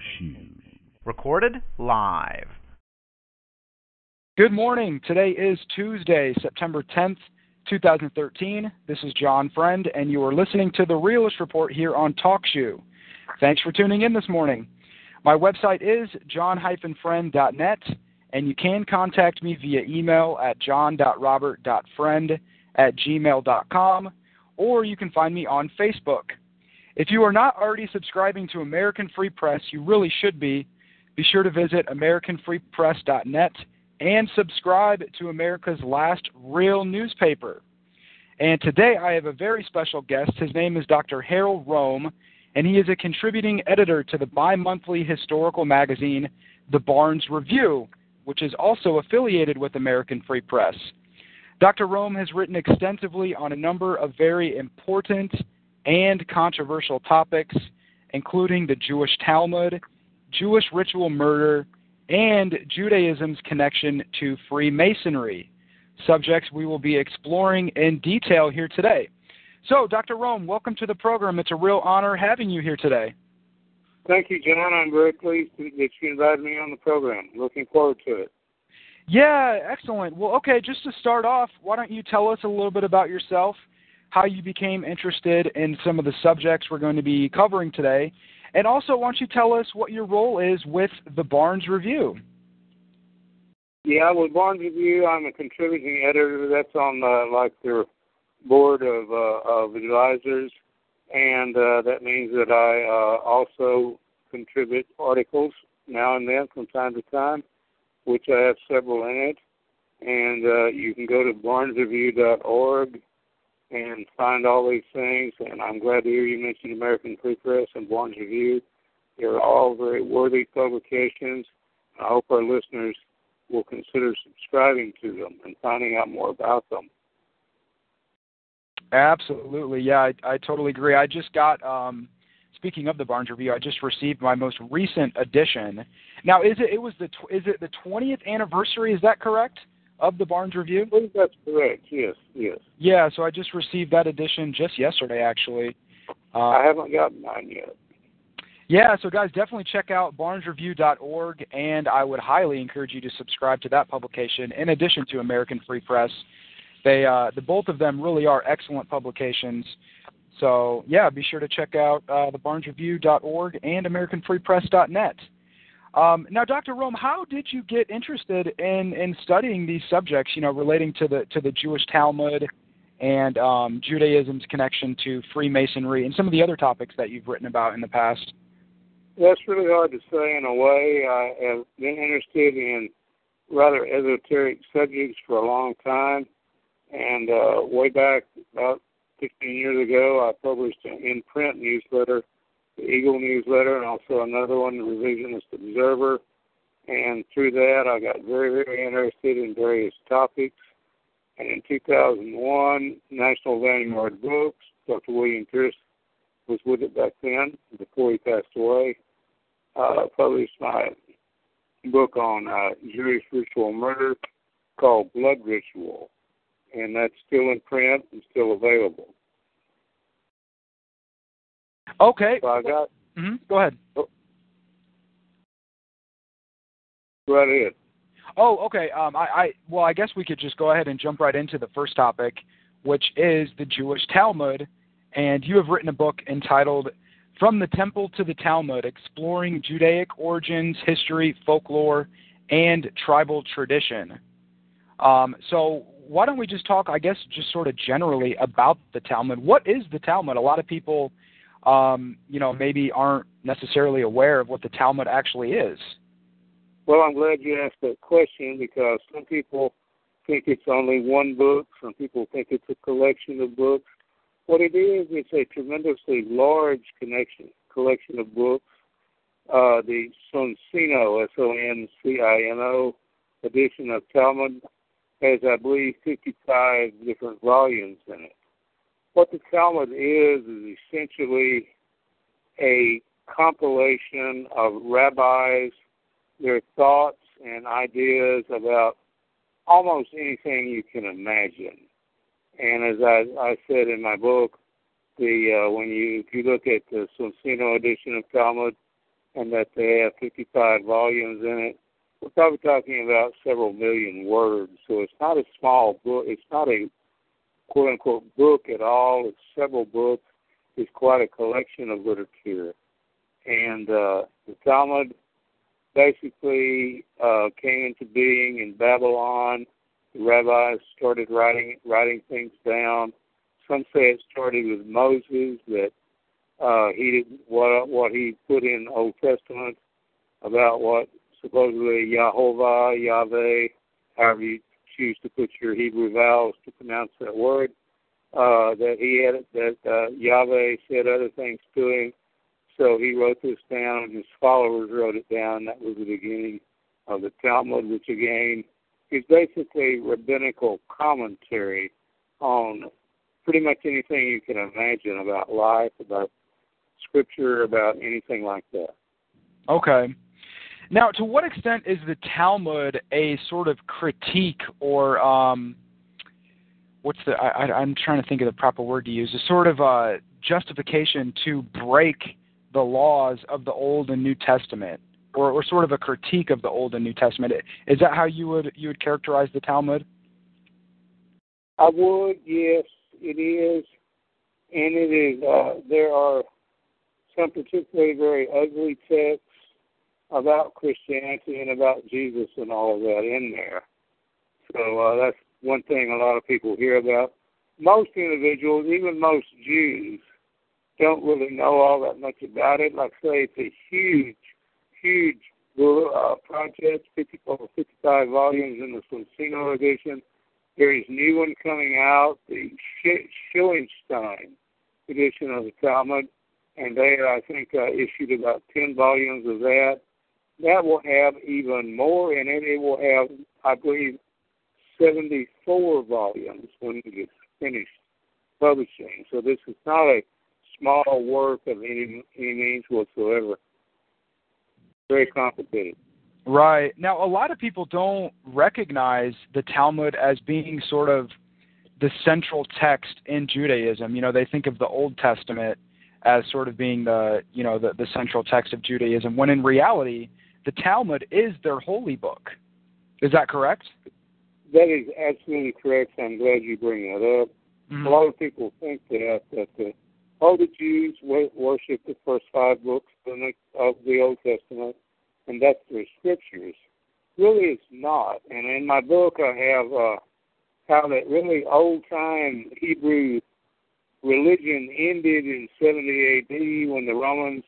Shoe. Recorded live. Good morning. Today is Tuesday, September 10th, 2013. This is John Friend, and you are listening to The Realist Report here on TalkShoe. Thanks for tuning in this morning. My website is john-friend.net, and you can contact me via email at john.robert.friend@gmail.com, or you can find me on Facebook. If you are not already subscribing to American Free Press, you really should be. Be sure to visit americanfreepress.net and subscribe to America's last real newspaper. And today I have a very special guest. His name is Dr. Harold Rome, and he is a contributing editor to the bi-monthly historical magazine, The Barnes Review, which is also affiliated with American Free Press. Dr. Rome has written extensively on a number of very important and controversial topics, including the Jewish Talmud, Jewish ritual murder, and Judaism's connection to Freemasonry, subjects we will be exploring in detail here today. So, Dr. Rome, welcome to the program. It's a real honor having you here today. Thank you, John. I'm very pleased that you invited me on the program. Looking forward to it. Yeah, excellent. Well, okay, just to start off, why don't you tell us a little bit about yourself, how you became interested in some of the subjects we're going to be covering today, and also why don't you tell us what your role is with the Barnes Review? Yeah, with Barnes Review, I'm a contributing editor. That's on their board of advisors, and that means that I also contribute articles now and then from time to time, which I have several in it. And you can go to barnesreview.org and find all these things. And I'm glad to hear you mention American Free Press and Barnes Review. They're all very worthy publications. I hope our listeners will consider subscribing to them and finding out more about them. Absolutely. Yeah, I totally agree. I just got, speaking of the Barnes Review, I just received my most recent edition. Now, is it the 20th anniversary, is that correct, of the Barnes Review? I think that's correct, yes. Yeah, so I just received that edition just yesterday, actually. I haven't gotten mine yet. Yeah, so guys, definitely check out barnesreview.org, and I would highly encourage you to subscribe to that publication in addition to American Free Press. The both of them really are excellent publications. So, yeah, be sure to check out the barnesreview.org and americanfreepress.net. Now, Dr. Rome, how did you get interested in studying these subjects, relating to the Jewish Talmud and Judaism's connection to Freemasonry and some of the other topics that you've written about in the past? That's really hard to say in a way. I have been interested in rather esoteric subjects for a long time. And way back about 16 years ago, I published an in-print newsletter, the Eagle newsletter, and also another one, the Revisionist Observer. And through that, I got very, very interested in various topics. And in 2001, National Vanguard Books, Dr. William Pierce was with it back then, before he passed away, published my book on Jewish ritual murder called Blood Ritual. And that's still in print and still available. Okay. So I got. Go ahead. Go right ahead. Oh, okay. I guess we could just go ahead and jump right into the first topic, which is the Jewish Talmud. And you have written a book entitled From the Temple to the Talmud, Exploring Judaic Origins, History, Folklore, and Tribal Tradition. So why don't we just talk, I guess, just sort of generally about the Talmud. What is the Talmud? A lot of people, maybe aren't necessarily aware of what the Talmud actually is. Well, I'm glad you asked that question question some people think it's only one book. Some people think it's a collection of books. What it is, it's a tremendously large collection of books. The Soncino, Soncino edition of Talmud has, I believe, 55 different volumes in it. What the Talmud is essentially a compilation of rabbis, their thoughts and ideas about almost anything you can imagine. And as I said in my book, if you look at the Soncino edition of Talmud, and that they have 55 volumes in it. We're probably talking about several million words, so it's not a small book. It's not a quote-unquote book at all. It's several books. It's quite a collection of literature. And the Talmud basically came into being in Babylon. The rabbis started writing things down. Some say it started with Moses, that he did what he put in the Old Testament about what supposedly Yehovah, Yahweh, however you choose to put your Hebrew vowels to pronounce that word, that Yahweh said other things to him. So he wrote this down, and his followers wrote it down. That was the beginning of the Talmud, which again is basically rabbinical commentary on pretty much anything you can imagine about life, about scripture, about anything like that. Okay. Now, to what extent is the Talmud a sort of critique, or I'm trying to think of the proper word to use, a sort of a justification to break the laws of the Old and New Testament, or sort of a critique of the Old and New Testament? Is that how you would characterize the Talmud? I would, yes, it is, and it is. There are some particularly very ugly texts about Christianity and about Jesus and all of that in there. So that's one thing a lot of people hear about. Most individuals, even most Jews, don't really know all that much about it. Like I say, it's a huge project, 54 or 55 volumes in the Sonsino edition. There is a new one coming out, the Schillenstein edition of the Talmud, and they, I think, issued about 10 volumes of that. That will have even more in it. It will have, I believe, 74 volumes when it gets finished publishing. So this is not a small work of any means whatsoever. Very complicated. Right. Now, a lot of people don't recognize the Talmud as being sort of the central text in Judaism. You know, they think of the Old Testament as sort of being the central text of Judaism, when in reality, the Talmud is their holy book. Is that correct? That is absolutely correct. I'm glad you bring that up. Mm-hmm. A lot of people think that the Jews worship the first 5 books of the Old Testament, and that's their scriptures. Really, it's not. And in my book, I have how that really old-time Hebrew religion ended in 70 A.D. when the Romans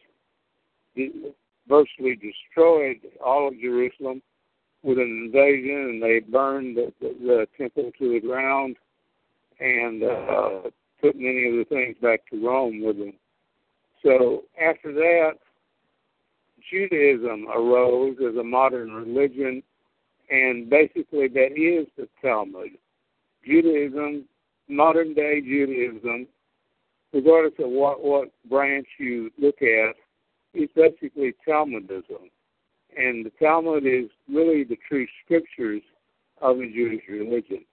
virtually destroyed all of Jerusalem with an invasion, and they burned the temple to the ground and took many of the things back to Rome with them. So after that, Judaism arose as a modern religion, and basically that is the Talmud. Judaism, modern-day Judaism, regardless of what branch you look at, is basically Talmudism. And the Talmud is really the true scriptures of the Jewish religion.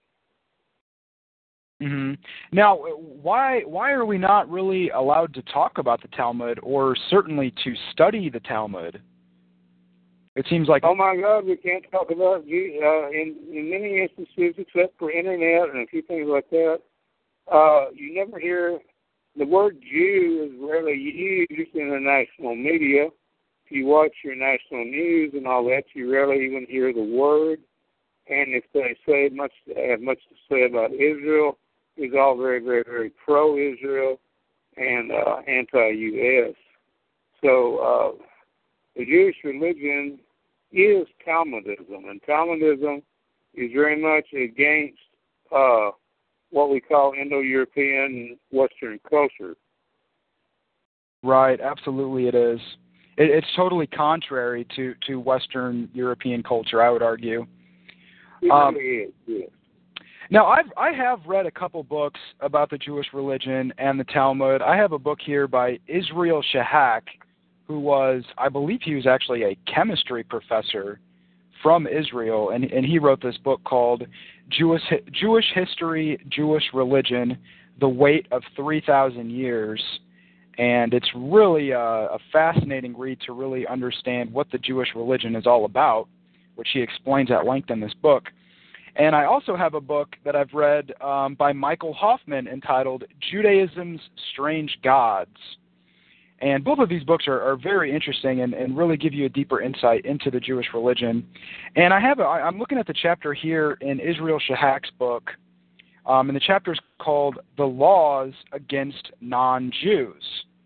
Mm-hmm. Now, why are we not really allowed to talk about the Talmud, or certainly to study the Talmud? It seems like... Oh, my God, we can't talk about in many instances, except for internet and a few things like that. You never hear... The word Jew is rarely used in the national media. If you watch your national news and all that, you rarely even hear the word. And if they have much to say about Israel, it's all very, very, very pro-Israel and anti-U.S. So the Jewish religion is Talmudism, and Talmudism is very much against what we call Indo-European Western culture. Right, absolutely it is. It's totally contrary to Western European culture, I would argue. It really is, yes. Now, I have read a couple books about the Jewish religion and the Talmud. I have a book here by Israel Shahak, who was, I believe he was actually a chemistry professor from Israel, and he wrote this book called Jewish History, Jewish Religion, The Weight of 3,000 Years. And it's really a fascinating read to really understand what the Jewish religion is all about, which he explains at length in this book. And I also have a book that I've read by Michael Hoffman entitled Judaism's Strange Gods. And both of these books are very interesting and really give you a deeper insight into the Jewish religion. And I'm looking at the chapter here in Israel Shahak's book, and the chapter is called The Laws Against Non-Jews.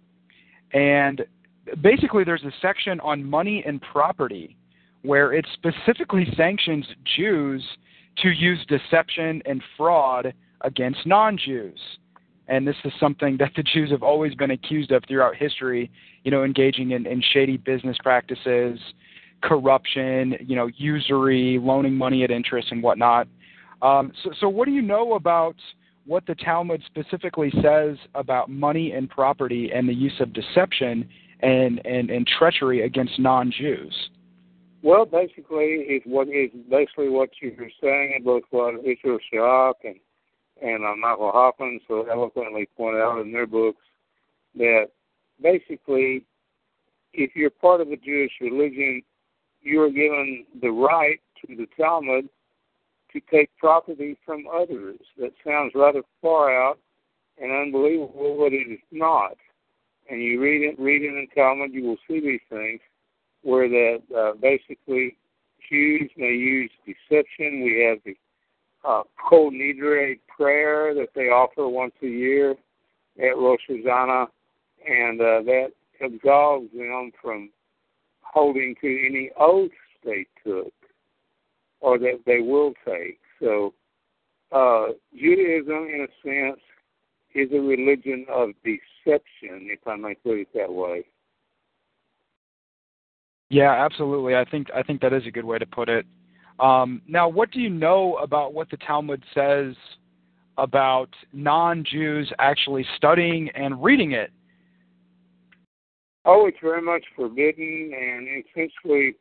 And basically there's a section on money and property where it specifically sanctions Jews to use deception and fraud against non-Jews. And this is something that the Jews have always been accused of throughout history, engaging in shady business practices, corruption, usury, loaning money at interest and whatnot. So what do you know about what the Talmud specifically says about money and property and the use of deception and treachery against non-Jews? Well, basically, it's what you were saying in both what Israel Shahak and Michael Hoffman so eloquently point out in their books, that basically, if you're part of the Jewish religion, you are given the right to the Talmud to take property from others. That sounds rather far out and unbelievable, but it is not. And you read it in the Talmud, you will see these things, where that basically Jews may use deception. We have the Kol Nidre prayer that they offer once a year at Rosh Hashanah, and that absolves them from holding to any oaths they took or that they will take. So Judaism, in a sense, is a religion of deception, if I may put it that way. Yeah, absolutely. I think that is a good way to put it. Now, what do you know about what the Talmud says about non-Jews actually studying and reading it? Oh, it's very much forbidden, and essentially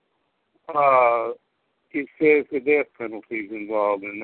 it says the death penalty is involved in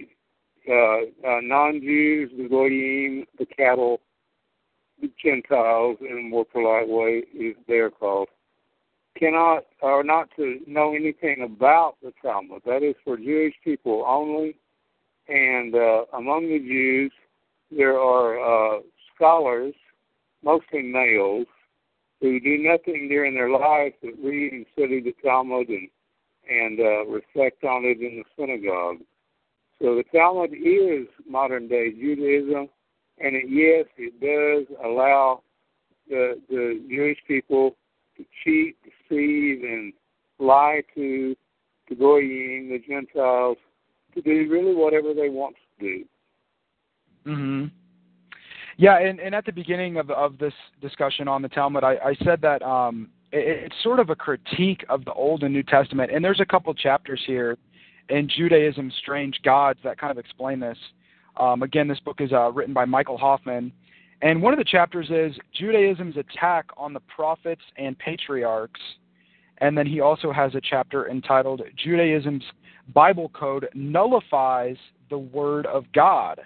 that. Non-Jews, the Goyim, the cattle, the Gentiles, in a more polite way, is they're called, cannot or not to know anything about the Talmud. That is for Jewish people only. And among the Jews, there are scholars, mostly males, who do nothing during their lives but read and study the Talmud and reflect on it in the synagogue. So the Talmud is modern-day Judaism, and yes, it does allow the Jewish people to cheat, deceive, and lie to the Goyim, the Gentiles, to do really whatever they want to do. Mm-hmm. Yeah, and at the beginning of this discussion on the Talmud, I said that it's sort of a critique of the Old and New Testament, and there's a couple chapters here in Judaism's Strange Gods that kind of explain this. Again, this book is written by Michael Hoffman, and one of the chapters is Judaism's attack on the prophets and patriarchs, and then he also has a chapter entitled Judaism's Bible Code Nullifies the Word of God.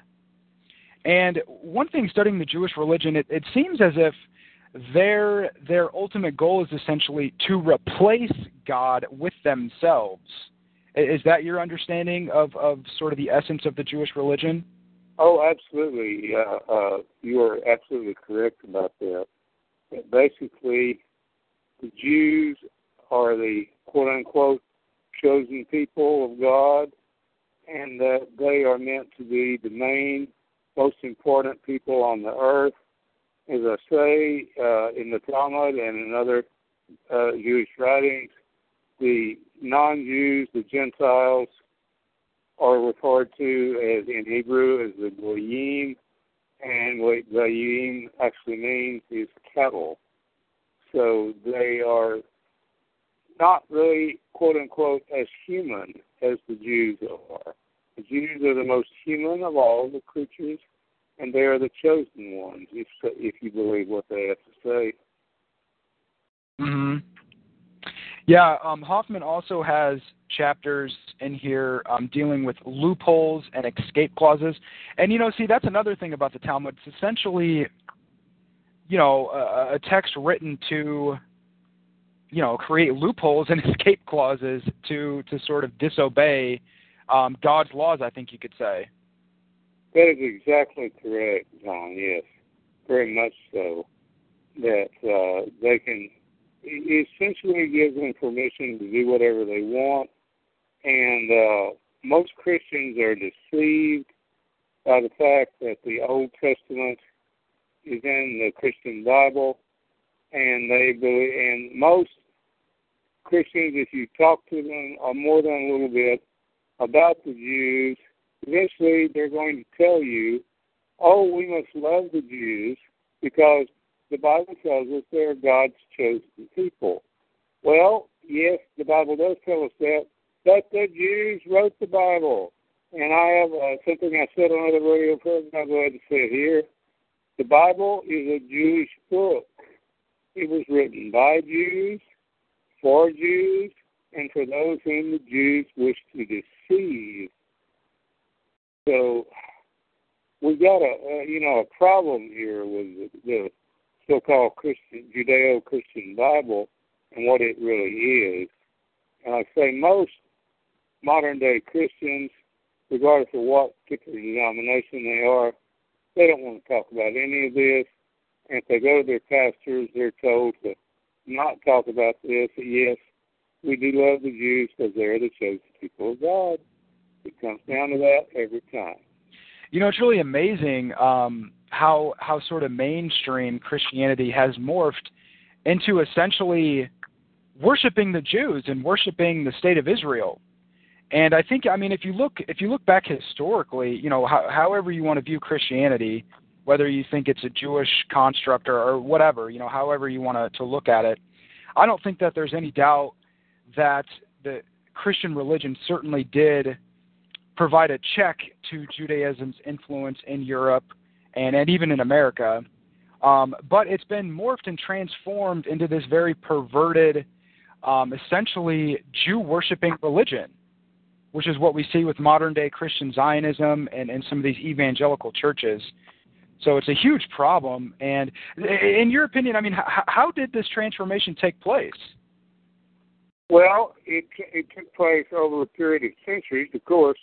And one thing studying the Jewish religion, it seems as if their ultimate goal is essentially to replace God with themselves. Is that your understanding of sort of the essence of the Jewish religion? Oh, absolutely. You are absolutely correct about that. Basically, the Jews are the quote-unquote chosen people of God, and that they are meant to be the main, most important people on the earth. As I say in the Talmud and in other Jewish writings, the non-Jews, the Gentiles, are referred to as in Hebrew as the Goyim, and what Goyim actually means is cattle. So they are not really, quote-unquote, as human as the Jews are. The Jews are the most human of all the creatures, and they are the chosen ones, if you believe what they have to say. Mm-hmm. Yeah, Hoffman also has chapters in here dealing with loopholes and escape clauses. And, see, that's another thing about the Talmud. It's essentially a text written to, create loopholes and escape clauses to sort of disobey God's laws, I think you could say. That is exactly correct, John, yes. Very much so. That they can, it essentially gives them permission to do whatever they want. And most Christians are deceived by the fact that the Old Testament is in the Christian Bible, and they believe, and most Christians, if you talk to them more than a little bit about the Jews, eventually they're going to tell you, oh, we must love the Jews because the Bible tells us they're God's chosen people. Well, yes, the Bible does tell us that, but the Jews wrote the Bible. And I have something I said on another radio program, I'll go ahead and say it here. The Bible is a Jewish book. It was written by Jews, for Jews, and for those whom the Jews wish to deceive. So we got a problem here with the so-called Judeo-Christian Bible and what it really is. And I say most modern-day Christians, regardless of what particular denomination they are, they don't want to talk about any of this. And if they go to their pastors, they're told to not talk about this. Yes, we do love the Jews because they're the chosen people of God. It comes down to that every time. It's really amazing how sort of mainstream Christianity has morphed into essentially worshiping the Jews and worshiping the state of Israel. And I think, if you look back historically, however you want to view Christianity, whether you think it's a Jewish construct or whatever, however you want to look at it, I don't think that there's any doubt that the Christian religion certainly did provide a check to Judaism's influence in Europe and even in America. But it's been morphed and transformed into this very perverted, essentially Jew-worshipping religion, which is what we see with modern-day Christian Zionism and some of these evangelical churches. So it's a huge problem. And in your opinion, how did this transformation take place? Well, it took place over a period of centuries, of course,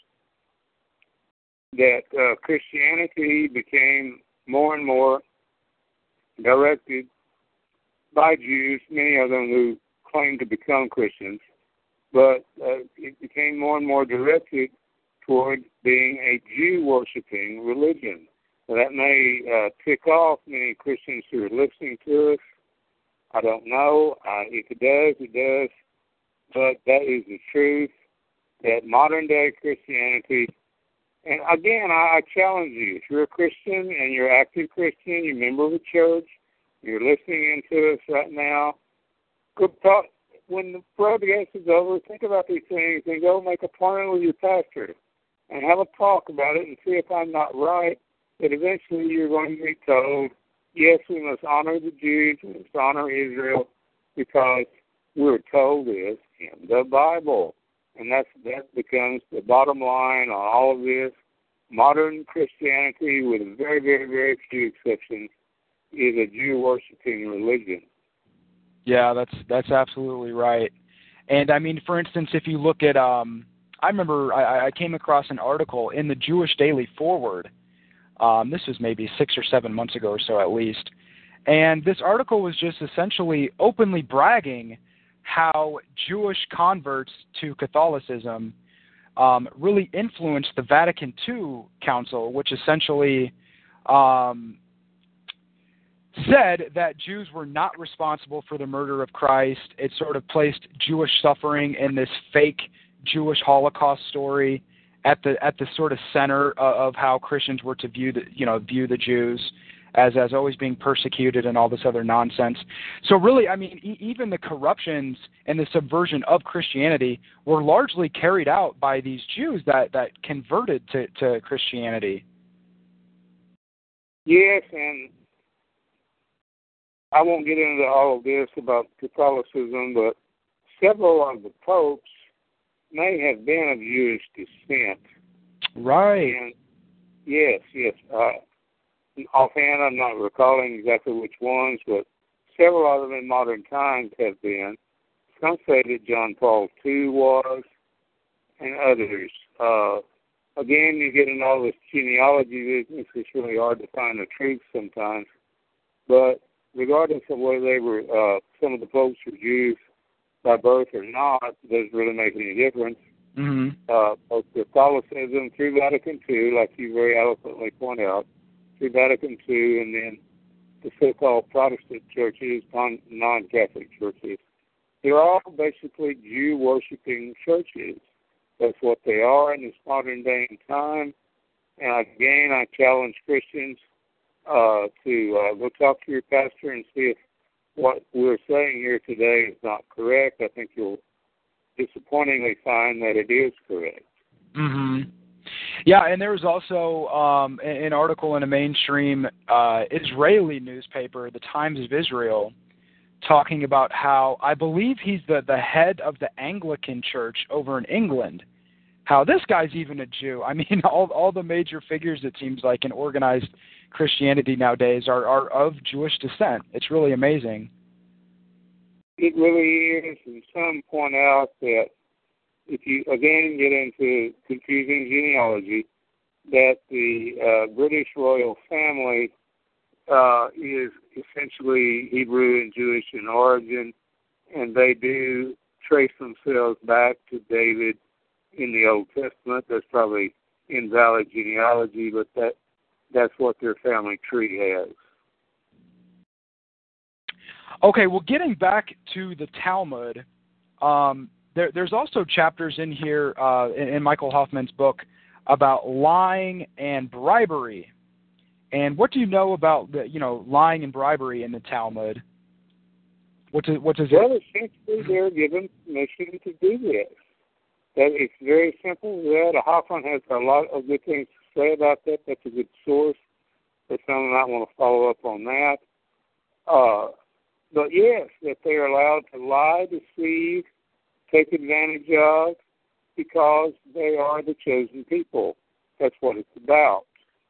that Christianity became more and more directed by Jews, many of them who claimed to become Christians, but it became more and more directed toward being a Jew-worshiping religion. So that may tick off many Christians who are listening to us. I don't know. If it does, it does. But that is the truth, that modern-day Christianity, and again, I challenge you, if you're a Christian and you're an active Christian, you're a member of a church, you're listening into us right now, go talk. When the broadcast is over, think about these things and go make an appointment with your pastor and have a talk about it and see if I'm not right, that eventually you're going to be told, yes, we must honor the Jews, we must honor Israel, because we're told this in the Bible. And that becomes the bottom line on all of this. Modern Christianity, with very, very, very few exceptions, is a Jew-worshiping religion. Yeah, that's absolutely right. And for instance, if you look at, I remember I came across an article in the Jewish Daily Forward. This was maybe 6 or 7 months ago or so at least. And this article was just essentially openly bragging how Jewish converts to Catholicism really influenced the Vatican II Council, which essentially said that Jews were not responsible for the murder of Christ. It sort of placed Jewish suffering in this fake Jewish Holocaust story at the sort of center of how Christians were to view the Jews as always being persecuted and all this other nonsense. So really, even the corruptions and the subversion of Christianity were largely carried out by these Jews that converted to Christianity. Yes, and I won't get into all of this about Catholicism, but several of the popes may have been of Jewish descent. Right. And yes. offhand, I'm not recalling exactly which ones, but several of them in modern times have been. Some say that John Paul II was, and others. Again, you get into all this genealogy business. It's really hard to find the truth sometimes. But regardless of whether they were, some of the popes were Jews by birth or not, doesn't really make any difference. Mm-hmm. Both Catholicism through Vatican II, like you very eloquently point out, through Vatican II, and then the so-called Protestant churches, non-Catholic churches, they're all basically Jew-worshipping churches. That's what they are in this modern day and time. And again, I challenge Christians to go talk to your pastor and see if what we're saying here today is not correct. I think you'll disappointingly find that it is correct. Mm-hmm. Yeah, and there was also an article in a mainstream Israeli newspaper, the Times of Israel, talking about how I believe he's the head of the Anglican Church over in England. How this guy's even a Jew. I mean, all the major figures, it seems like, in organized Christianity nowadays are of Jewish descent. It's really amazing. It really is, and some point out that if you, again, get into confusing genealogy, that the British royal family is essentially Hebrew and Jewish in origin, and they do trace themselves back to David in the Old Testament. That's probably invalid genealogy, but that's what their family tree has. Okay, well, getting back to the Talmud, there's also chapters in here in Michael Hoffman's book about lying and bribery. And what do you know about lying and bribery in the Talmud? What does it? Well, essentially, they're given permission to do this. That it's very simple. That Hoffman has a lot of good things to say about that. That's a good source. But some might want to follow up on that. But yes, that they are allowed to lie, deceive, take advantage of, because they are the chosen people. That's what it's about.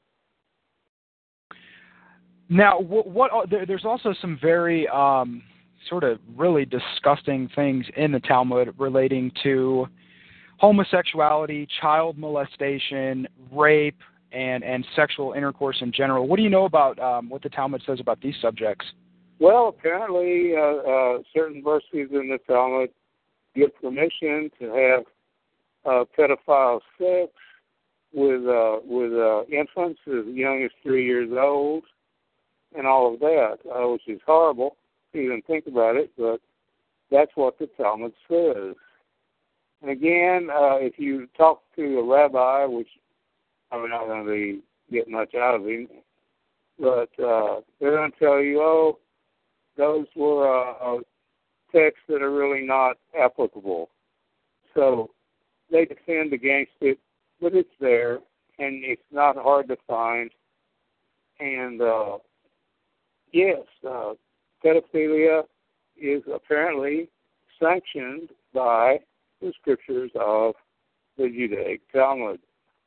Now, there's also some very sort of really disgusting things in the Talmud relating to homosexuality, child molestation, rape, and sexual intercourse in general. What do you know about what the Talmud says about these subjects? Well, apparently certain verses in the Talmud give permission to have pedophile sex with infants as young as 3 years old and all of that, which is horrible to even think about it, but that's what the Talmud says. And again, if you talk to a rabbi, which I'm not going to get much out of him, but they're going to tell you, those were texts that are really not applicable. So they defend against it, but it's there, and it's not hard to find. And yes, pedophilia is apparently sanctioned by the scriptures of the Judaic Talmud.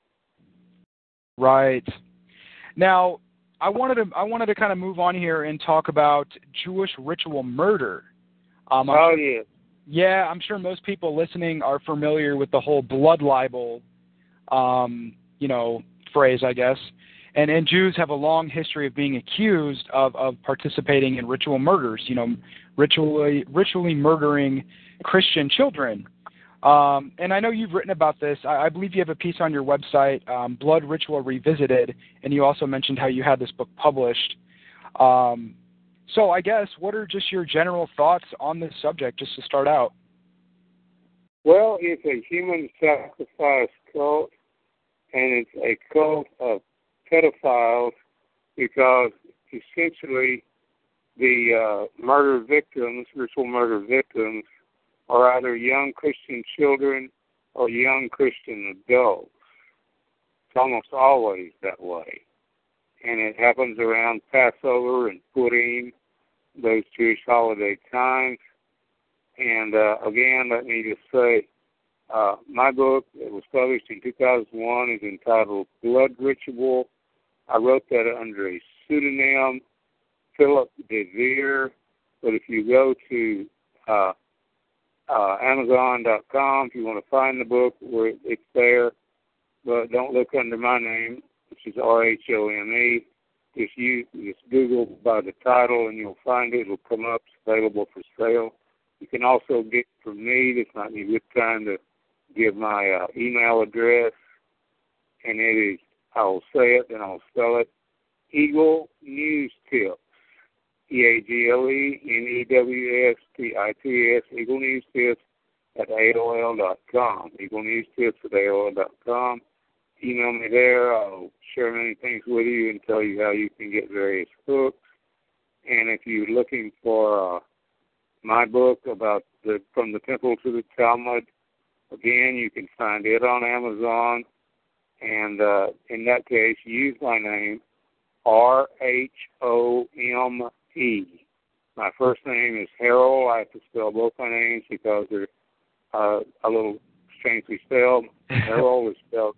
Right. Now, I wanted to kind of move on here and talk about Jewish ritual murder. Yes. Yeah, I'm sure most people listening are familiar with the whole blood libel, phrase, I guess. And Jews have a long history of being accused of participating in ritual murders, ritually murdering Christian children. And I know you've written about this. I believe you have a piece on your website, Blood Ritual Revisited, and you also mentioned how you had this book published. So I guess, what are just your general thoughts on this subject, just to start out? Well, it's a human sacrifice cult, and it's a cult of pedophiles because essentially the murder victims, ritual murder victims, are either young Christian children or young Christian adults. It's almost always that way. And it happens around Passover and Purim, those Jewish holiday times. And again, let me just say, my book that was published in 2001 is entitled Blood Ritual I wrote that under a pseudonym, Philip DeVere. But if you go to Amazon.com, if you want to find the book, it's there. But don't look under my name, which is RHOME. Just Google by the title and you'll find it. It'll come up. It's available for sale. You can also get from me. This might be a good time to give my email address, and it is, I'll say it and I'll spell it, Eagle News Tips, EagleNewsTips, Eagle News Tips at AOL.com, Eagle News Tips at AOL.com. Email me there. I'll share many things with you and tell you how you can get various books. And if you're looking for my book about From the Temple to the Talmud, again, you can find it on Amazon. And in that case, use my name, RHOME. My first name is Harold. I have to spell both my names because they're a little strangely spelled. Harold is spelled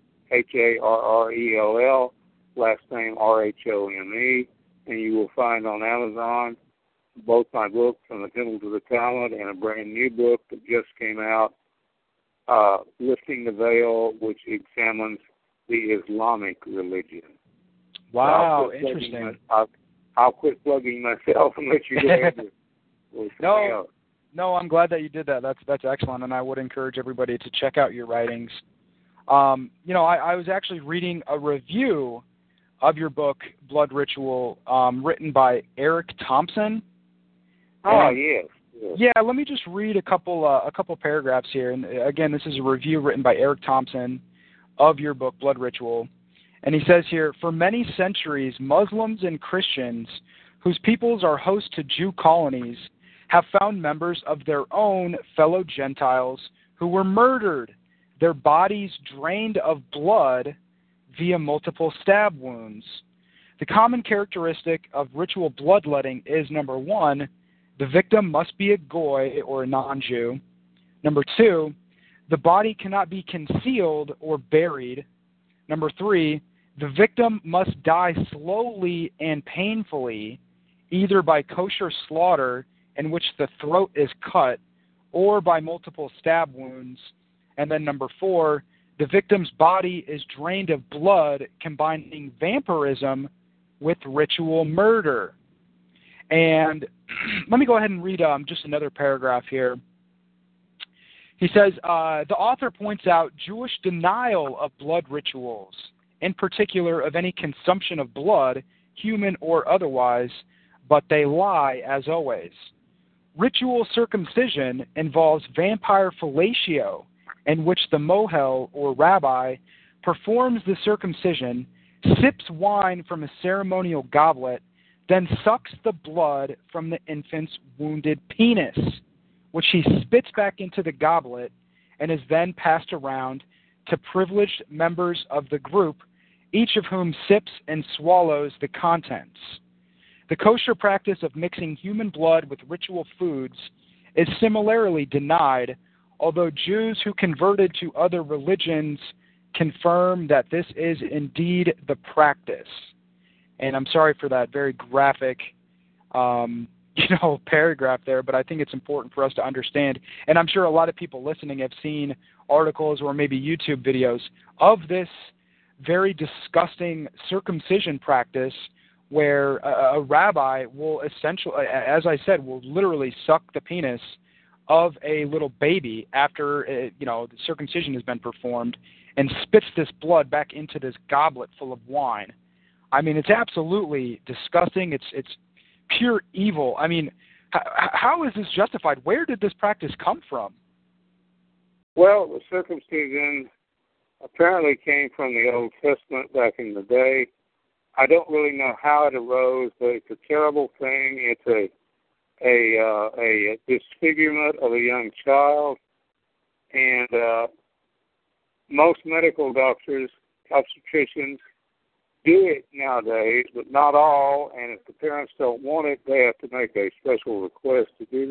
Harrell, last name RHOME, and you will find on Amazon both my books, From the Temple to the Talmud, and a brand new book that just came out, Lifting the Veil, which examines the Islamic religion. Wow, interesting. I'll quit plugging myself and let you go ahead with something else. No, I'm glad that you did that. That's excellent, and I would encourage everybody to check out your writings. I was actually reading a review of your book, Blood Ritual, written by Eric Thompson. Oh, yes. Yeah, let me just read a couple paragraphs here. And again, this is a review written by Eric Thompson of your book, Blood Ritual. And he says here, for many centuries, Muslims and Christians, whose peoples are host to Jew colonies, have found members of their own fellow Gentiles who were murdered, their bodies drained of blood via multiple stab wounds. The common characteristic of ritual bloodletting is, number one, the victim must be a goy or a non-Jew. Number two, the body cannot be concealed or buried. Number three, the victim must die slowly and painfully, either by kosher slaughter, in which the throat is cut, or by multiple stab wounds. And then number four, the victim's body is drained of blood, combining vampirism with ritual murder. And let me go ahead and read just another paragraph here. He says, the author points out Jewish denial of blood rituals, in particular of any consumption of blood, human or otherwise, but they lie as always. Ritual circumcision involves vampire fellatio, in which the mohel, or rabbi, performs the circumcision, sips wine from a ceremonial goblet, then sucks the blood from the infant's wounded penis, which he spits back into the goblet and is then passed around to privileged members of the group, each of whom sips and swallows the contents. The kosher practice of mixing human blood with ritual foods is similarly denied, although Jews who converted to other religions confirm that this is indeed the practice. And I'm sorry for that very graphic, paragraph there, but I think it's important for us to understand. And I'm sure a lot of people listening have seen articles or maybe YouTube videos of this very disgusting circumcision practice where a rabbi will essentially, as I said, will literally suck the penis of a little baby after, the circumcision has been performed and spits this blood back into this goblet full of wine. I mean, it's absolutely disgusting. It's pure evil. I mean, how is this justified? Where did this practice come from? Well, the circumcision apparently came from the Old Testament back in the day. I don't really know how it arose, but it's a terrible thing. It's a disfigurement of a young child, and most medical doctors, obstetricians, do it nowadays, but not all, and if the parents don't want it, they have to make a special request to do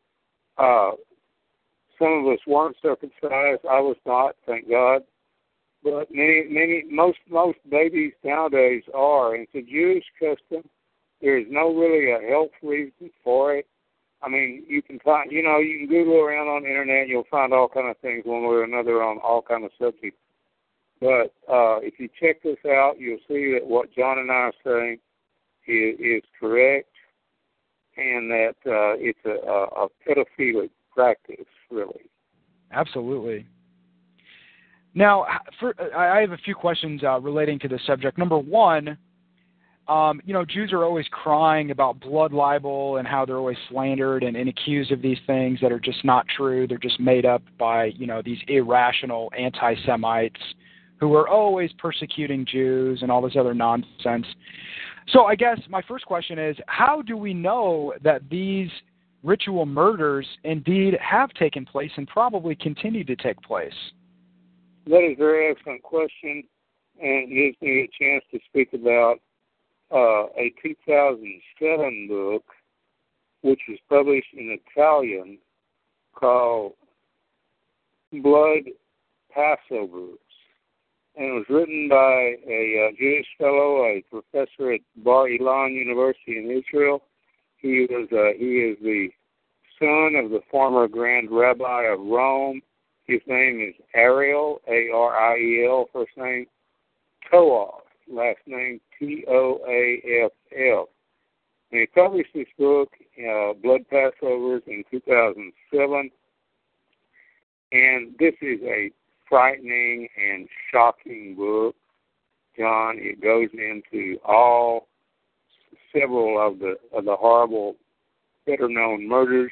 that. Some of us weren't circumcised. I was not, thank God. But most babies nowadays are, and it's a Jewish custom. There is no really a health reason for it. I mean, you can find, you can Google around on the internet, and you'll find all kind of things one way or another on all kind of subjects. But if you check this out, you'll see that what John and I are saying is correct, and that it's a pedophilic practice, really. Absolutely. Now, I have a few questions relating to this subject. Number one, Jews are always crying about blood libel and how they're always slandered and accused of these things that are just not true. They're just made up by, these irrational anti-Semites who are always persecuting Jews and all this other nonsense. So I guess my first question is, how do we know that these ritual murders indeed have taken place and probably continue to take place? That is a very excellent question, and it gives me a chance to speak about a 2007 book, which was published in Italian, called Blood Passovers. And it was written by a Jewish fellow, a professor at Bar Ilan University in Israel. He is the son of the former Grand Rabbi of Rome. His name is Ariel, Ariel, first name Toaff, last name Toaff. And he published this book, Blood Passovers, in 2007. And this is a frightening and shocking book, John. It goes into several of the horrible, better-known murders.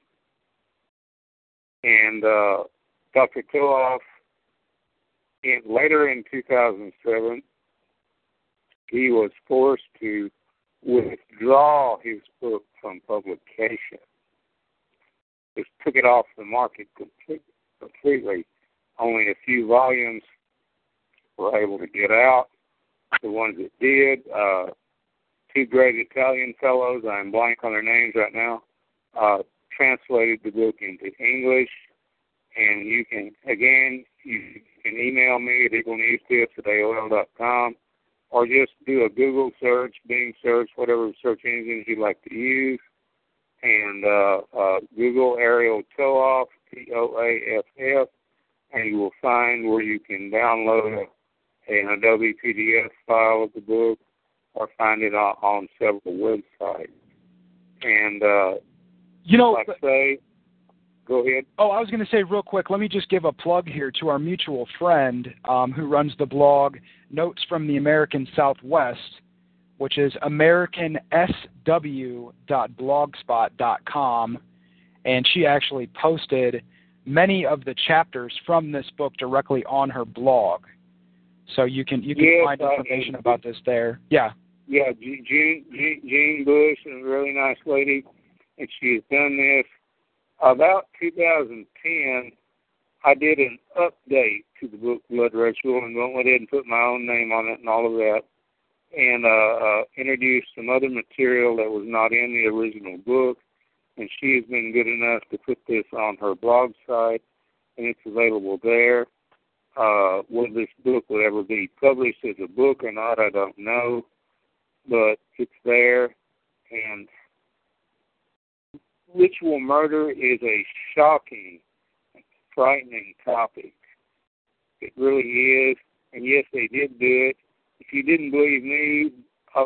And Dr. Toaff, later in 2007, he was forced to withdraw his book from publication. Just took it off the market completely. Only a few volumes were able to get out. The ones that did, two great Italian fellows, I'm blank on their names right now, translated the book into English. And you can email me at eaglenewstips@AOL.com, or just do a Google search, Bing search, whatever search engines you like to use, and Google Ariel Toaff, Toaff, and you will find where you can download an Adobe PDF file of the book, or find it on several websites. And like I say, go ahead. Oh, I was going to say real quick, let me just give a plug here to our mutual friend who runs the blog Notes from the American Southwest, which is americansw.blogspot.com, and she actually posted many of the chapters from this book directly on her blog. So you can find information about this there. Yeah. Yeah, Jean Bush is a really nice lady, and she has done this. About 2010, I did an update to the book Blood Ritual, and went ahead and put my own name on it and all of that, and introduced some other material that was not in the original book. And she has been good enough to put this on her blog site, and it's available there. Whether this book will ever be published as a book or not, I don't know, but it's there. And ritual murder is a shocking, frightening topic. It really is. And yes, they did do it. If you didn't believe me, a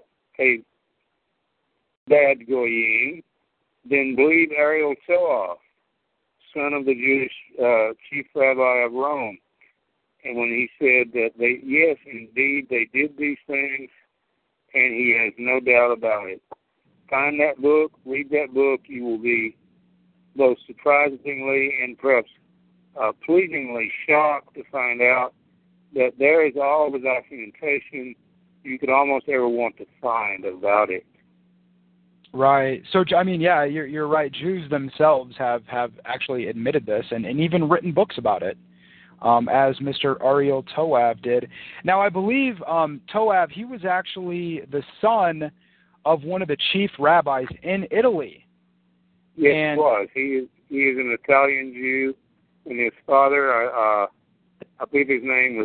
bad goyim, then believe Ariel Toaff, son of the Jewish chief rabbi of Rome. And when he said that yes, indeed, they did these things, and he has no doubt about it. Find that book, read that book, you will be both surprisingly and perhaps pleasingly shocked to find out that there is all the documentation you could almost ever want to find about it. Right. So, I mean, yeah, you're right. Jews themselves have actually admitted this and even written books about it, as Mr. Ariel Toaff did. Now, I believe Toaff, he was actually the son of one of the chief rabbis in Italy. Yes, he was. He is an Italian Jew, and his father, I believe his name was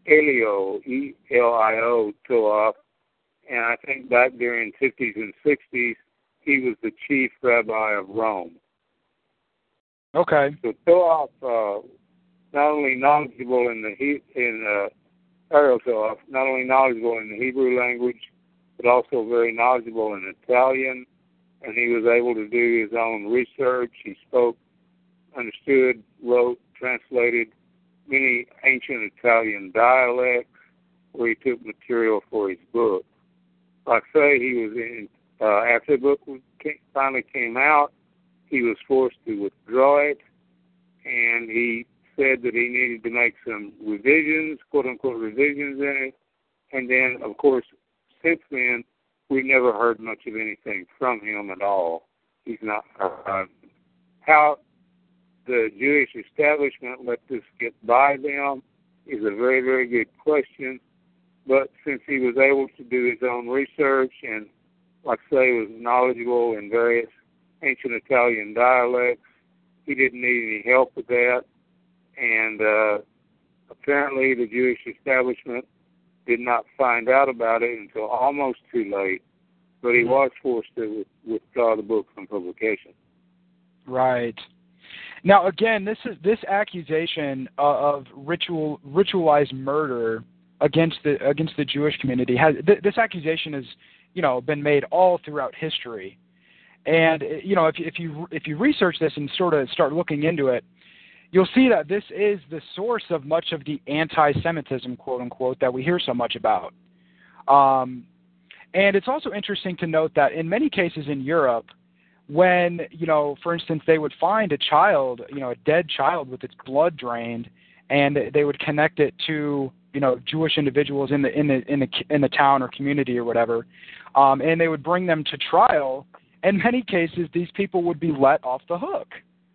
Elio, E-L-I-O, Toloff. And I think back during the 50s and 60s, he was the chief rabbi of Rome. Okay. So Toloff, not only knowledgeable in Ariel Toloff, not only knowledgeable in the Hebrew language, but also very knowledgeable in Italian, and he was able to do his own research. He spoke, understood, wrote, translated many ancient Italian dialects, where he took material for his book. Like I say, he was in, after the book finally came out, he was forced to withdraw it, and he said that he needed to make some revisions, quote-unquote revisions in it, and then, of course, since then, we never heard much of anything from him at all. He's not, how the Jewish establishment let this get by them is a very, very good question. But since he was able to do his own research and, like I say, was knowledgeable in various ancient Italian dialects, he didn't need any help with that. And apparently the Jewish establishment did not find out about it until almost too late. But he was forced to withdraw the book from publication. Right. Now, again, this accusation of ritualized murder against the Jewish community this accusation has been made all throughout history, and if you research this and sort of start looking into it, you'll see that this is the source of much of the anti-Semitism, quote unquote, that we hear so much about. And it's also interesting to note that in many cases in Europe, when, for instance, they would find a child, a dead child with its blood drained, and they would connect it to, Jewish individuals in the town or community or whatever, and they would bring them to trial. In many cases, these people would be let off the hook.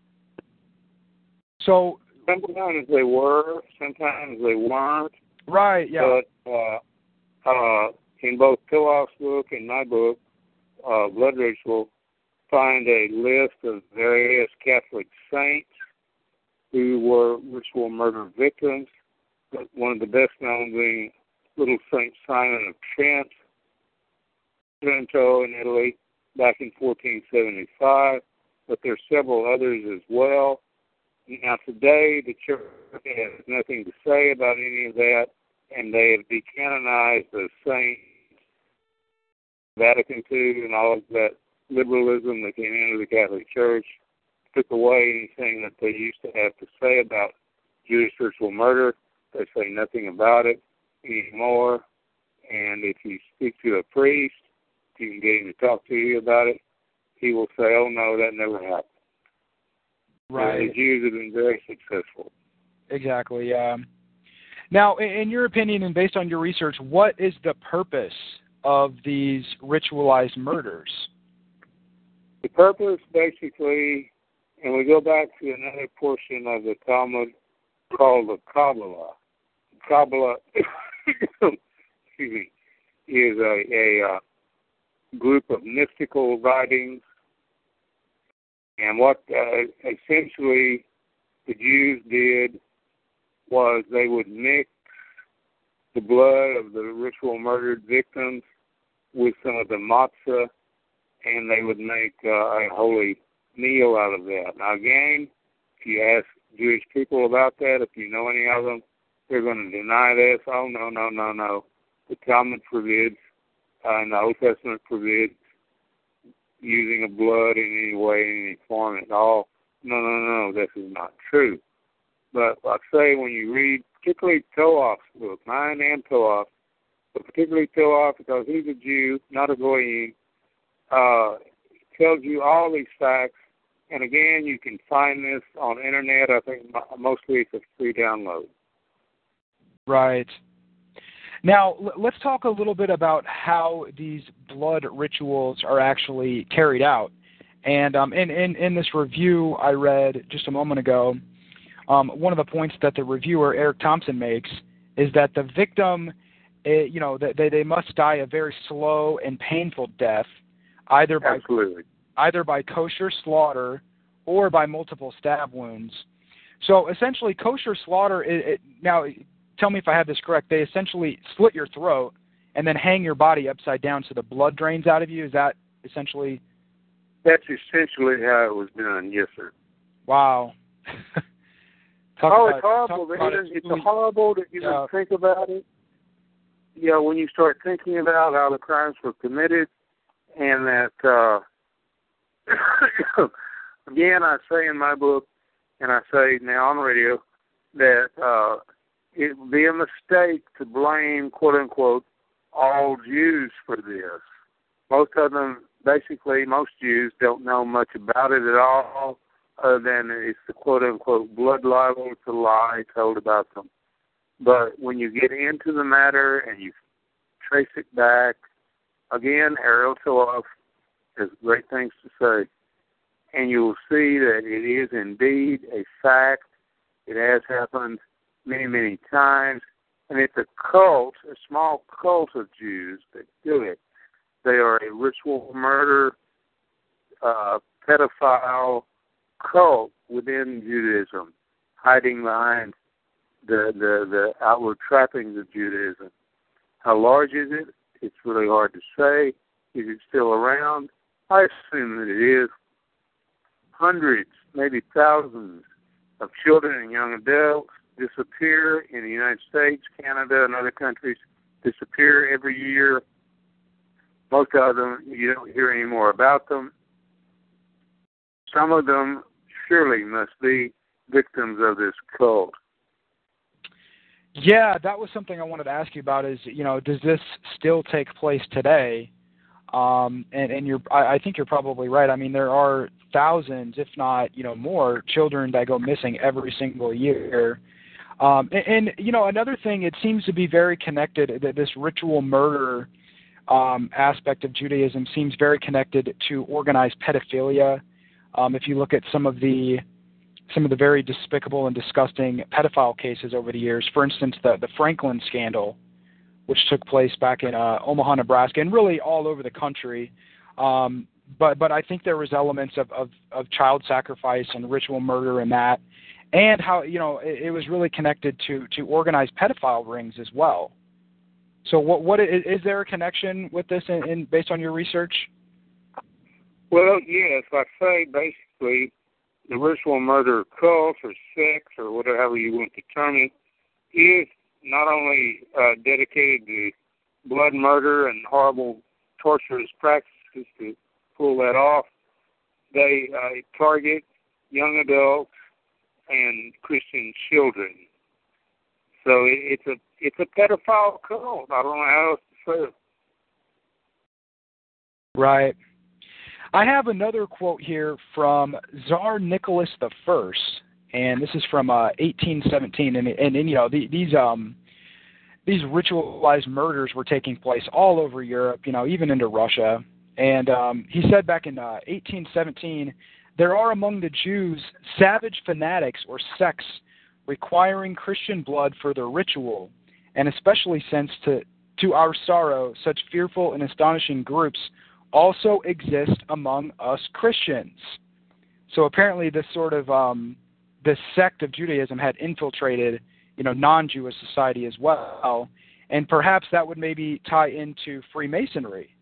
So sometimes they were, sometimes they weren't. Right. Yeah. But in both Toloff's book and my book, Blood Ritual, find a list of various Catholic saints who were ritual murder victims. But one of the best known being Little Saint Simon of Trento in Italy back in 1475. But there are several others as well. Now today the church has nothing to say about any of that, and they have decanonized the saints, Vatican II, and all of that liberalism that came into the Catholic Church took away anything that they used to have to say about Jewish ritual murder. They say nothing about it anymore. And if you speak to a priest, you can get him to talk to you about it, he will say, oh, no, that never happened. Right. The Jews have been very successful. Exactly, yeah. Now, in your opinion and based on your research, what is the purpose of these ritualized murders? The purpose, basically, and we go back to another portion of the Talmud called the Kabbalah. Kabbalah, excuse me, is a group of mystical writings. And what essentially the Jews did was they would mix the blood of the ritual murdered victims with some of the matzah, and they would make a holy meal out of that. Now, again, if you ask Jewish people about that, if you know any of them, they're going to deny this. Oh, no. The Talmud forbids, and the Old Testament forbids using of blood in any way, in any form at all. No, this is not true. But like I say, when you read, particularly Toloff's book, mine and Toloff, but particularly Toloff because he's a Jew, not a Goyim, tells you all these facts. And again, you can find this on the internet. I think mostly it's a free download. Right. Now, let's talk a little bit about how these blood rituals are actually carried out. And in this review I read just a moment ago, one of the points that the reviewer, Eric Thompson, makes is that the victim, they must die a very slow and painful death, either by kosher slaughter or by multiple stab wounds. So essentially, kosher slaughter, now tell me if I have this correct, they essentially slit your throat and then hang your body upside down so the blood drains out of you. Is that essentially? That's essentially how it was done, yes, sir. Wow. It's horrible. It's horrible to even think about it. Yeah, when you start thinking about how the crimes were committed, and that, again, I say in my book, and I say now on the radio, that it would be a mistake to blame, quote unquote, all Jews for this. Most of them, basically, most Jews don't know much about it at all, other than it's the quote unquote blood libel, it's a lie told about them. But when you get into the matter and you trace it back, again, Ariel Toloff has great things to say, and you'll see that it is indeed a fact. It has happened many, many times, and it's a cult, a small cult of Jews that do it. They are a ritual murder, pedophile cult within Judaism, hiding behind the outward trappings of Judaism. How large is it? It's really hard to say. Is it still around? I assume that it is. Hundreds, maybe thousands of children and young adults disappear in the United States, Canada, and other countries, disappear every year. Most of them, you don't hear any more about them. Some of them surely must be victims of this cult. Yeah, that was something I wanted to ask you about is, does this still take place today? And I think you're probably right. I mean, there are thousands, if not, more children that go missing every single year. Another thing, it seems to be very connected, that this ritual murder aspect of Judaism seems very connected to organized pedophilia. If you look at some of the very despicable and disgusting pedophile cases over the years, for instance, the Franklin scandal, which took place back in Omaha, Nebraska, and really all over the country. But I think there was elements of child sacrifice and ritual murder in that, and how it was really connected to organized pedophile rings as well. So what is there a connection with this in based on your research? Well, yes, like I say, basically, the ritual murder cult or sects or whatever you want to term it is not only dedicated to blood murder and horrible torturous practices to pull that off. They target young adults and Christian children. So it's a pedophile cult. I don't know how else to say it. Right. I have another quote here from Tsar Nicholas I, and this is from 1817. And these ritualized murders were taking place all over Europe, even into Russia. And he said back in 1817, there are among the Jews savage fanatics or sects requiring Christian blood for their ritual, and especially since to our sorrow, such fearful and astonishing groups also exist among us Christians. So apparently this sort of this sect of Judaism had infiltrated, non-Jewish society as well, and perhaps that would maybe tie into Freemasonry.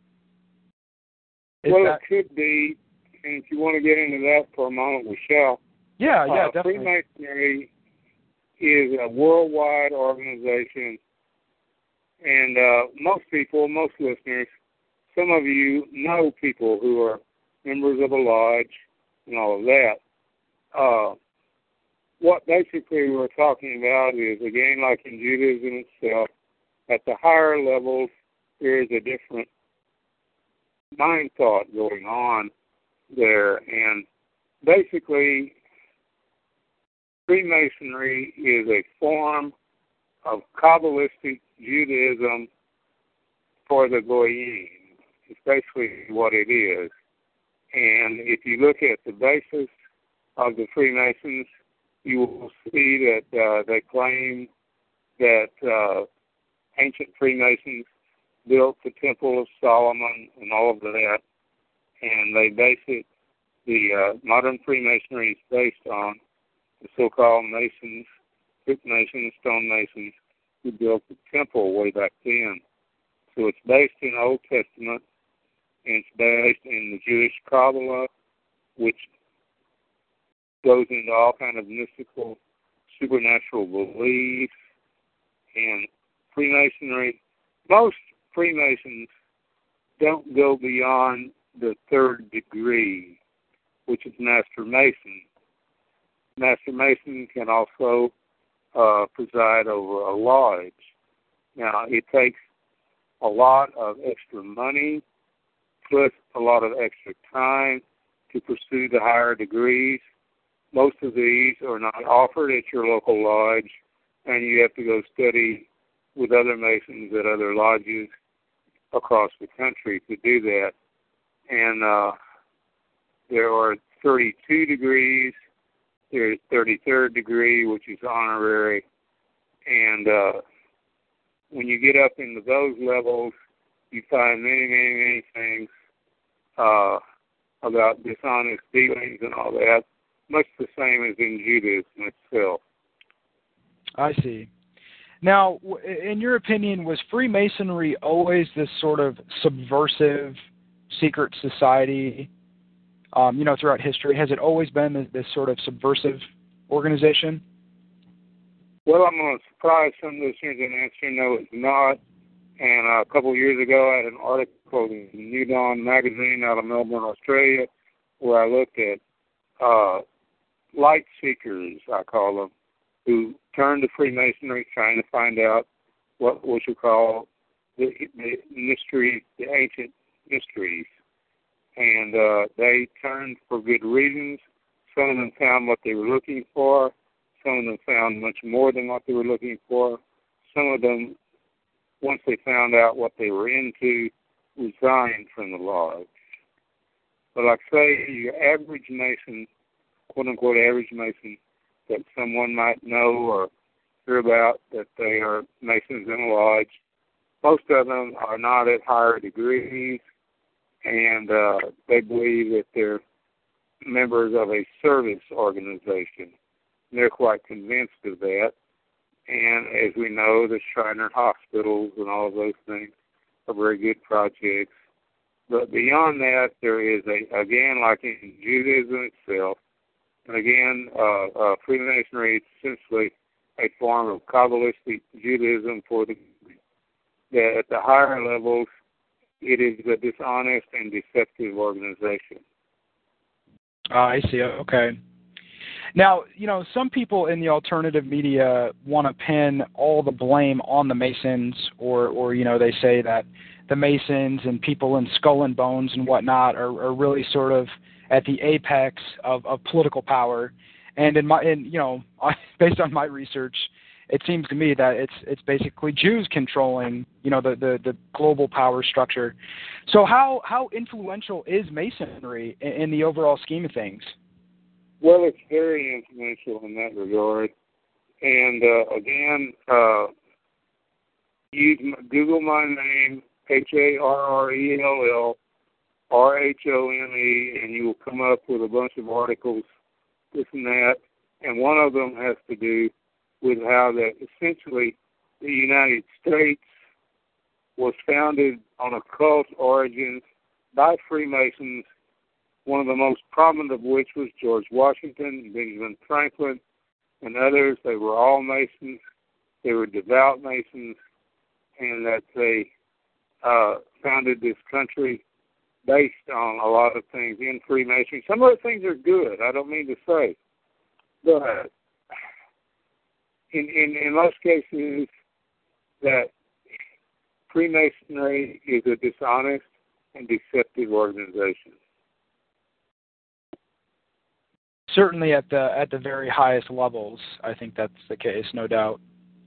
It could be, and if you want to get into that for a moment, we shall. Yeah, definitely. Freemasonry is a worldwide organization, and most listeners, some of you know people who are members of a lodge and all of that. What basically we're talking about is, again, like in Judaism itself, at the higher levels, there is a different mind thought going on there. And basically, Freemasonry is a form of Kabbalistic Judaism for the Goyim. It's basically what it is. And if you look at the basis of the Freemasons, you will see that they claim that ancient Freemasons built the Temple of Solomon and all of that, and they base it, the modern Freemasonry is based on the so-called Masons brick masons, stone masons who built the temple way back then. So it's based in the Old Testament, and it's based in the Jewish Kabbalah, which goes into all kind of mystical, supernatural beliefs. And Freemasonry, most Freemasons don't go beyond the third degree, which is Master Mason. Master Mason can also preside over a lodge. Now, it takes a lot of extra money, plus a lot of extra time to pursue the higher degrees. Most of these are not offered at your local lodge, and you have to go study with other Masons at other lodges across the country to do that. And there are 32 degrees. There's 33rd degree, which is honorary. And when you get up into those levels, you find many, many, many things about dishonest dealings and all that, much the same as in Judaism itself. I see. Now, in your opinion, was Freemasonry always this sort of subversive secret society, throughout history? Has it always been this sort of subversive organization? Well, I'm going to surprise some listeners and answer no, it's not. And a couple of years ago, I had an article in New Dawn magazine out of Melbourne, Australia, where I looked at light seekers, I call them, who turned to Freemasonry trying to find out what you call the mystery, the ancient mysteries. And they turned for good reasons. Some of them found what they were looking for. Some of them found much more than what they were looking for. Some of them, once they found out what they were into, resigned from the lodge. But like I say, your average Mason, quote-unquote average Mason, that someone might know or hear about that they are Masons in a lodge, most of them are not at higher degrees, and they believe that they're members of a service organization. They're quite convinced of that. And as we know, the Shriner hospitals and all of those things are very good projects. But beyond that, there is, again, like in Judaism itself, and again, Freemasonry is essentially a form of Kabbalistic Judaism that at the higher levels, it is a dishonest and deceptive organization. I see. Okay. Now, some people in the alternative media want to pin all the blame on the Masons, or they say that the Masons and people in Skull and Bones and whatnot are really sort of at the apex of political power. And based on my research, it seems to me that it's basically Jews controlling, the global power structure. So how influential is Masonry in the overall scheme of things? Well, it's very influential in that regard. And again, Google my name, HARRELL, and you will come up with a bunch of articles, this and that. And one of them has to do with how that essentially the United States was founded on occult origins by Freemasons, one of the most prominent of which was George Washington, Benjamin Franklin, and others. They were all Masons. They were devout Masons, and that they founded this country based on a lot of things in Freemasonry. Some of the things are good, I don't mean to say, but in most cases that Freemasonry is a dishonest and deceptive organization. Certainly at the very highest levels, I think that's the case, no doubt.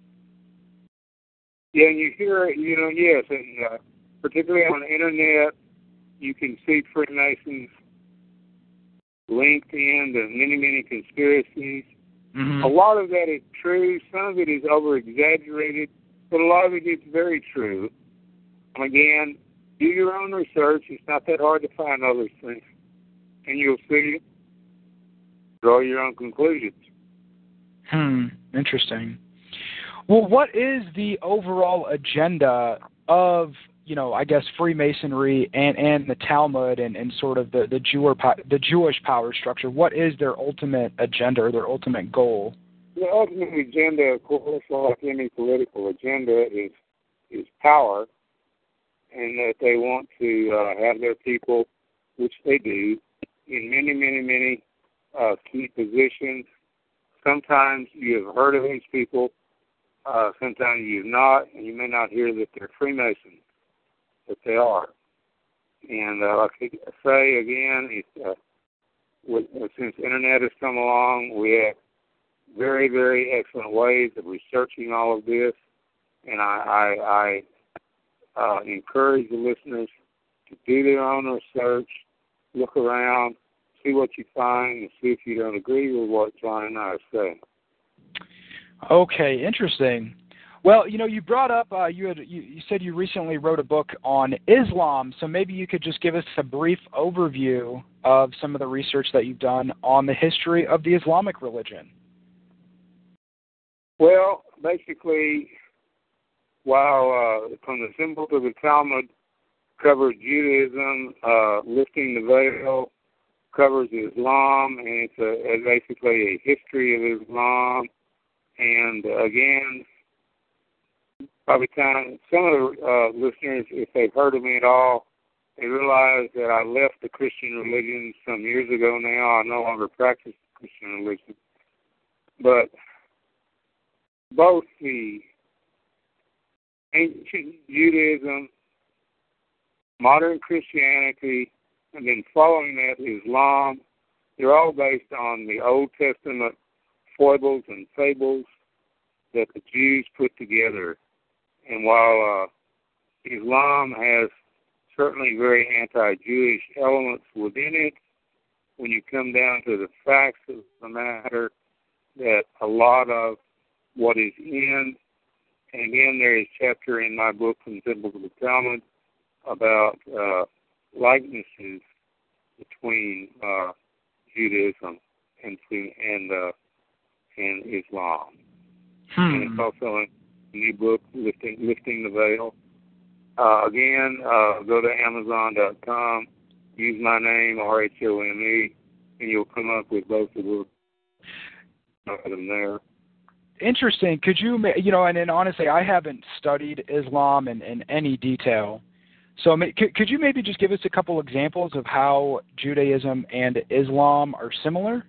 Yeah, and you hear it, yes, and particularly on the internet, you can see Freemasons linked in to many, many conspiracies. Mm-hmm. A lot of that is true. Some of it is over-exaggerated, but a lot of it is very true. And again, do your own research. It's not that hard to find all these things. And you'll see, draw your own conclusions. Interesting. Well, what is the overall agenda of, I guess, Freemasonry and the Talmud and sort of the Jewish power structure? What is their ultimate agenda or their ultimate goal? The ultimate agenda, of course, like any political agenda, is power, and that they want to have their people, which they do, in many, many, many key positions. Sometimes you have heard of these people, sometimes you've not, and you may not hear that they're Freemasons, but they are. And like I say again, since Internet has come along, we have very, very excellent ways of researching all of this, and I encourage the listeners to do their own research, look around, see what you find, and see if you don't agree with what John and I are saying. Okay, interesting. Well, you brought up, you said you recently wrote a book on Islam, so maybe you could just give us a brief overview of some of the research that you've done on the history of the Islamic religion. Well, basically, while from the symbols of the Talmud covers Judaism, lifting the veil covers Islam, and it's basically a history of Islam. And again, probably some of the listeners, if they've heard of me at all, they realize that I left the Christian religion some years ago now. I no longer practice the Christian religion. But both the ancient Judaism, modern Christianity, and then following that Islam, they're all based on the Old Testament foibles and fables that the Jews put together. And while Islam has certainly very anti-Jewish elements within it, when you come down to the facts of the matter, that a lot of what is in, and again, there is a chapter in my book from Symbols of the Talmud about likenesses between Judaism and Islam. And it's also a new book, Lifting the Veil. Again, go to Amazon.com, use my name, RHOME, and you'll come up with both the books them there. Interesting. Could you, and honestly, I haven't studied Islam in any detail. So could you maybe just give us a couple examples of how Judaism and Islam are similar?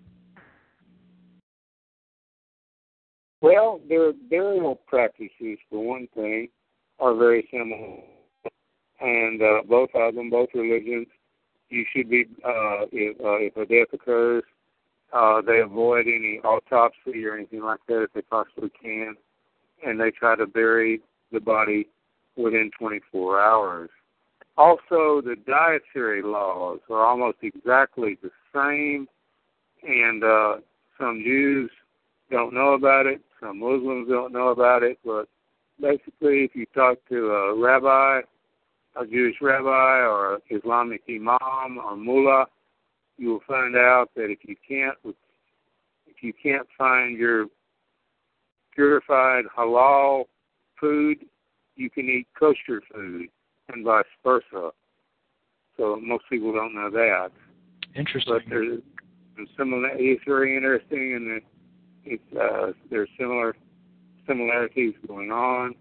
Well, their burial practices, for one thing, are very similar. And both religions, you should be, if a death occurs, they avoid any autopsy or anything like that if they possibly can. And they try to bury the body within 24 hours. Also, the dietary laws are almost exactly the same. And some Jews don't know about it. Some Muslims don't know about it, but basically if you talk to a rabbi, a Jewish rabbi or Islamic imam or mullah, you will find out that if you can't find your purified halal food, you can eat kosher food and vice versa. So most people don't know that. Interesting. But there's it's very interesting, and there's similarities going on.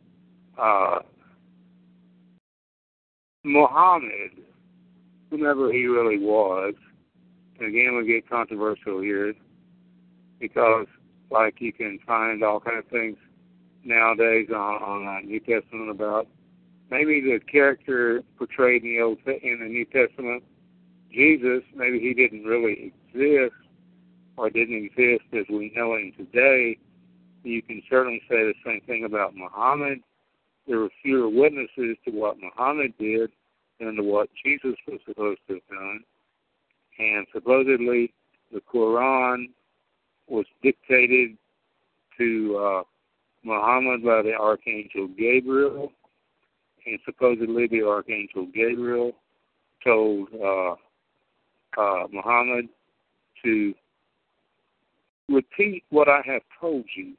Muhammad, whomever he really was, and again we get controversial here because, like, you can find all kinds of things nowadays on New Testament about maybe the character portrayed in the New Testament, Jesus, maybe he didn't really exist or didn't exist as we know him today. You can certainly say the same thing about Muhammad. There were fewer witnesses to what Muhammad did than to what Jesus was supposed to have done. And supposedly the Quran was dictated to Muhammad by the Archangel Gabriel. And supposedly the Archangel Gabriel told Muhammad to repeat what I have told you.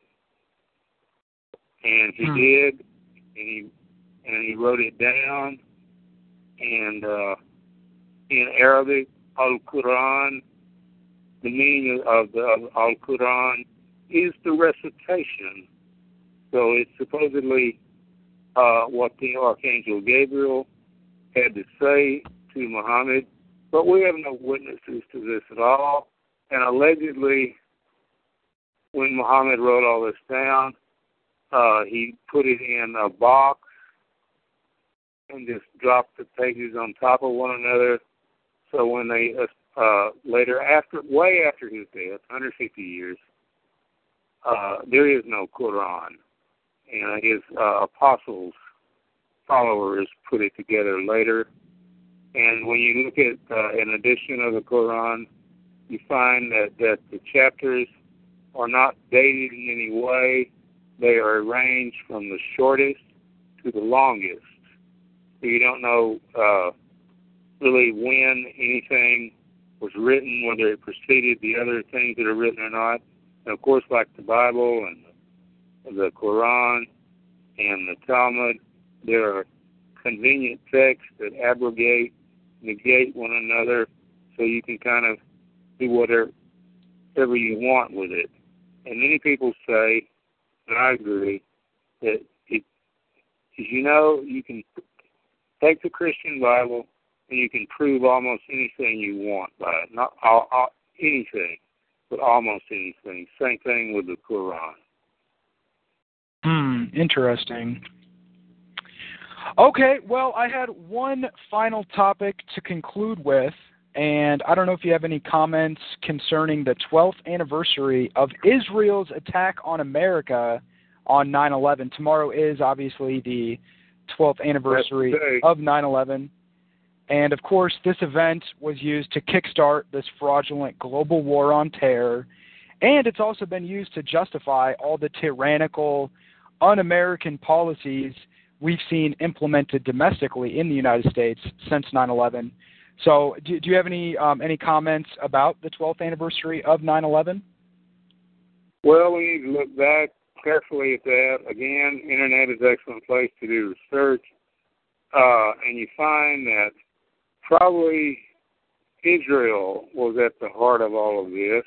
And he did, and he wrote it down. And in Arabic, Al-Quran, the meaning of the Al-Quran is the recitation. So it's supposedly what the Archangel Gabriel had to say to Muhammad, but we have no witnesses to this at all. And allegedly, when Muhammad wrote all this down, he put it in a box and just dropped the pages on top of one another. So when they later, way after his death, 150 years, there is no Quran, and his apostles, followers, put it together later. And when you look at an edition of the Quran, you find that the chapters are not dated in any way. They are arranged from the shortest to the longest. So you don't know really when anything was written, whether it preceded the other things that are written or not. And of course, like the Bible and the Quran and the Talmud, there are convenient texts that abrogate, negate one another, so you can kind of do whatever you want with it. And many people say, and I agree, that you can take the Christian Bible and you can prove almost anything you want by it. Not anything, but almost anything. Same thing with the Quran. Interesting. Okay, well, I had one final topic to conclude with, and I don't know if you have any comments concerning the 12th anniversary of Israel's attack on America on 9/11. Tomorrow is obviously the 12th anniversary of 9/11. And, of course, this event was used to kickstart this fraudulent global war on terror, and it's also been used to justify all the tyrannical, un-American policies we've seen implemented domestically in the United States since 9/11. So do you have any comments about the 12th anniversary of 9/11? Well, we need to look back carefully at that. Again, Internet is an excellent place to do research, and you find that probably Israel was at the heart of all of this,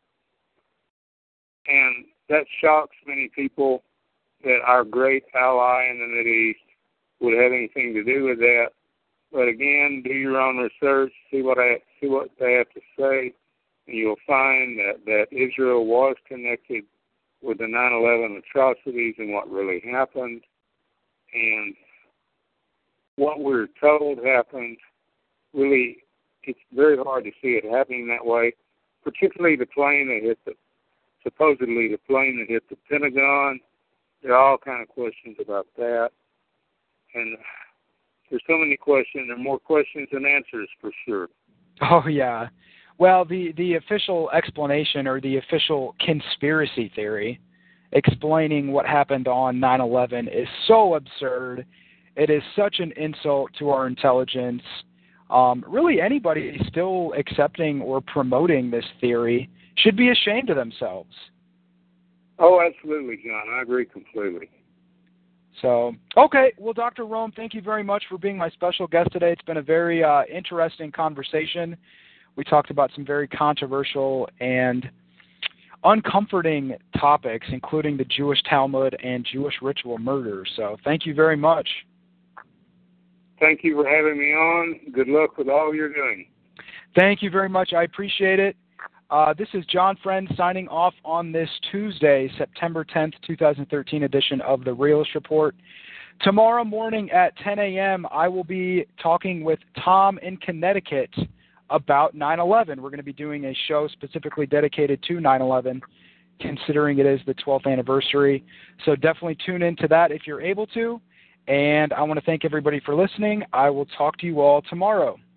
and that shocks many people that our great ally in the Middle East would have anything to do with that. But again, do your own research, see what they have to say, and you'll find that Israel was connected with the 9/11 atrocities and what really happened, and what we're told happened. Really, it's very hard to see it happening that way, particularly the plane that hit supposedly the plane that hit the Pentagon. There are all kind of questions about that, and there's so many questions. There are more questions than answers for sure. Oh, yeah. Well, the official explanation or the official conspiracy theory explaining what happened on 9/11 is so absurd. It is such an insult to our intelligence. Really, anybody still accepting or promoting this theory should be ashamed of themselves. Oh, absolutely, John. I agree completely. So, okay. Well, Dr. Rome, thank you very much for being my special guest today. It's been a very interesting conversation. We talked about some very controversial and uncomforting topics, including the Jewish Talmud and Jewish ritual murder. So, thank you very much. Thank you for having me on. Good luck with all you're doing. Thank you very much. I appreciate it. This is John Friend signing off on this Tuesday, September 10th, 2013 edition of The Realist Report. Tomorrow morning at 10 a.m., I will be talking with Tom in Connecticut about 9/11. We're going to be doing a show specifically dedicated to 9/11, considering it is the 12th anniversary. So definitely tune into that if you're able to. And I want to thank everybody for listening. I will talk to you all tomorrow.